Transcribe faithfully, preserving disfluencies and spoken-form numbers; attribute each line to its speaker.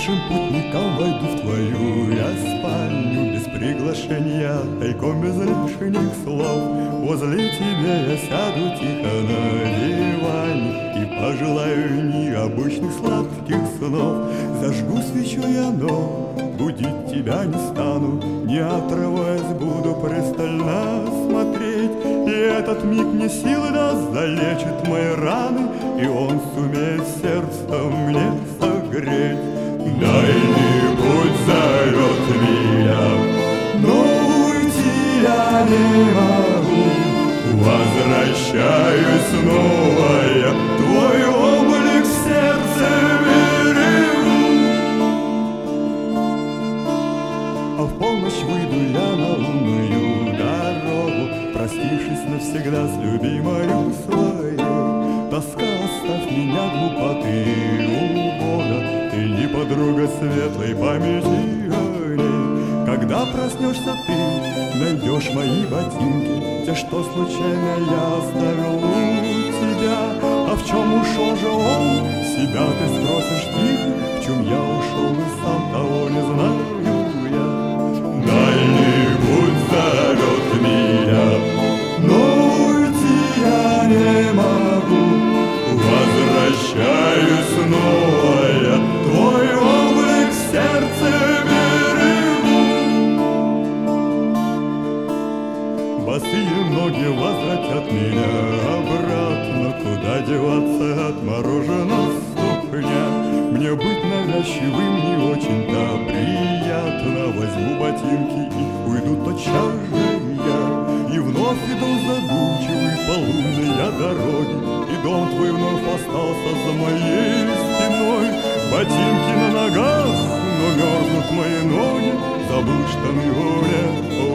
Speaker 1: Бывшим путникам войду в твою я спальню без приглашения, тайком без лишних слов. Возле тебя я сяду тихо на диване и пожелаю необычных сладких снов. Зажгу свечу я, но будить тебя не стану, не отрываясь буду пристально смотреть. И этот миг мне силы даст, залечит мои раны, и он сумеет сердце мне согреть. Дальний путь зовет меня, но уйти я не могу. Возвращаюсь снова я, твой облик в сердце берегу. А в полночь выйду я на лунную дорогу, простившись навсегда с любимою своей. Тоска, оставь меня, глупоты угода, ты не подруга светлой памяти о ней. Когда проснешься ты, найдешь мои ботинки, те, что случайно я оставил у тебя. А в чем ушел же он, себя ты спросишь тихо, в чем я ушел и сам того не знаю я. Дальний путь зовет меня, но уйти я не могу. Возвращаюсь снова я, твой облик в сердце берегу. Босые ноги возвратят меня обратно, куда деваться от мороженого ступня. Мне быть навязчивым не очень-то приятно. Возьму ботинки и уйду тотчас же я, и вновь иду задумчивый по лунной я дороге. И дом твой вновь остался за моей спиной. Ботинки на ногах, но мерзнут мои ноги. Забыл штаны в